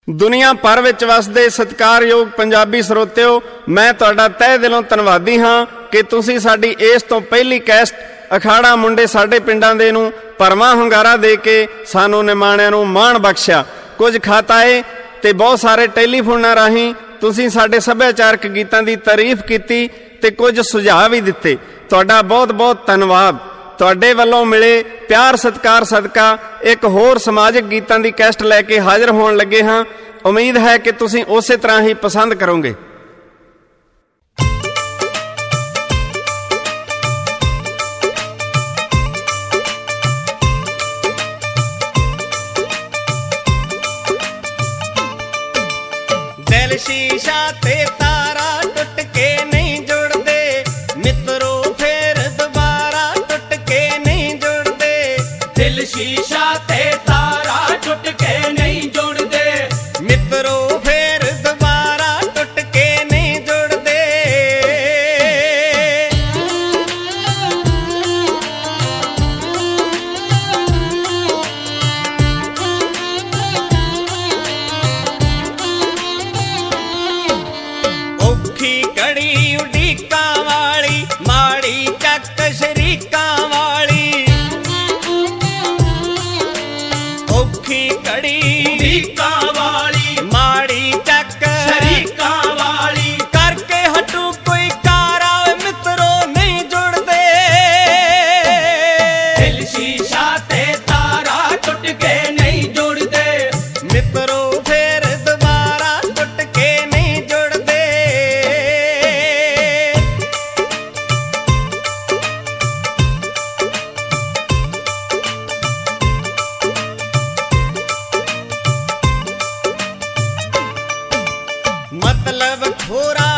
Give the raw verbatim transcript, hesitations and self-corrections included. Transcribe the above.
ਦੁਨੀਆ ਭਰ ਵਿੱਚ ਵਸਦੇ ਸਤਿਕਾਰਯੋਗ ਪੰਜਾਬੀ ਸਰੋਤਿਓ, ਮੈਂ ਤੁਹਾਡਾ ਤਹਿ ਦਿਲੋਂ ਧੰਨਵਾਦੀ ਹਾਂ ਕਿ ਤੁਸੀਂ ਸਾਡੀ ਇਸ ਤੋਂ ਪਹਿਲੀ ਕੈਸਟ ਅਖਾੜਾ ਮੁੰਡੇ ਸਾਡੇ ਪਿੰਡਾਂ ਦੇ ਨੂੰ ਭਰਵਾਂ ਹੁੰਗਾਰਾ ਦੇ ਕੇ ਸਾਨੂੰ ਨਿਮਾਣਿਆਂ ਨੂੰ ਮਾਣ ਬਖਸ਼ਿਆ। ਕੁਝ ਖਾਤਾਏ ਤੇ ਬਹੁਤ ਸਾਰੇ ਟੈਲੀਫੋਨਾਂ ਰਾਹੀਂ ਤੁਸੀਂ ਸਾਡੇ ਸੱਭਿਆਚਾਰਕ ਗੀਤਾਂ ਦੀ ਤਾਰੀਫ ਕੀਤੀ ਤੇ ਕੁਝ ਸੁਝਾਅ ਵੀ ਦਿੱਤੇ। ਤੁਹਾਡਾ ਬਹੁਤ ਬਹੁਤ ਧੰਨਵਾਦ। ਤੁਹਾਡੇ ਵੱਲੋਂ ਮਿਲੇ ਪਿਆਰ ਸਤਿਕਾਰ ਸਦਕਾ ਇੱਕ ਹੋਰ ਸਮਾਜਿਕ ਗੀਤਾਂ ਦੀ ਕੈਸਟ ਲੈ ਕੇ ਹਾਜ਼ਰ ਹੋਣ ਲੱਗੇ ਹਾਂ। ਉਮੀਦ ਹੈ ਕਿ ਤੁਸੀਂ ਉਸੇ ਤਰ੍ਹਾਂ ਹੀ ਪਸੰਦ ਕਰੋਗੇ। ਦਿਲ ਸ਼ੀਸ਼ਾ ਤੇ ਤਾਰਾ ਟੁੱਟ ਕੇ ਨਹੀਂ ਜੁੜਦੇ ਮਿੱਤਰੋ, ਫੇਰ ਦੁਬਾਰਾ ਟੁੱਟ ਕੇ ਨਹੀਂ ਜੁੜਦੇ। ਦਿਲ ਸ਼ੀਸ਼ਾ ਤੇ ਤਾਰਾ ਟੁੱਟ ਕੇ ਨਹੀਂ ਜੁੜਦੇ ਮਿੱਤਰੋ, ਫੇਰ ਦੁਬਾਰਾ ਟੁੱਟ ਕੇ ਨਹੀਂ ਜੁੜਦੇ। ਔਖੀ ਘੜੀ ਉਡੀਕਾਂ ਵਾਲੀ, ਮਾੜੀ ਚੱਕ ਸ਼ਰੀਕਾਂ ਵਾਲੀ। ਔਖੀ ਘੜੀ ਉਡੀਕਾਂ ਵਾਲੀ, ਮਾੜੀ ਚੱਕ ਸ਼ਰੀਕਾਂ ਵਾਲੀ। ਕਰਕੇ ਹਟੂ ਕੋਈ ਕਾਰਾ, ਮਿੱਤਰੋ ਨਹੀਂ ਜੁੜਦੇ। ਦਿਲ ਸ਼ੀਸ਼ਾ ਤੇ ਤਾਰਾ ਟੁੱਟ ਕੇ ਨਹੀਂ ਜੁੜਦੇ ਮਿੱਤਰੋ, ਫੇਰ ਦੁਬਾਰਾ ਟੁੱਟ ਕੇ ਨਹੀਂ ਜੁੜਦੇ। ਮਤਲਬ ਖੋਰਾ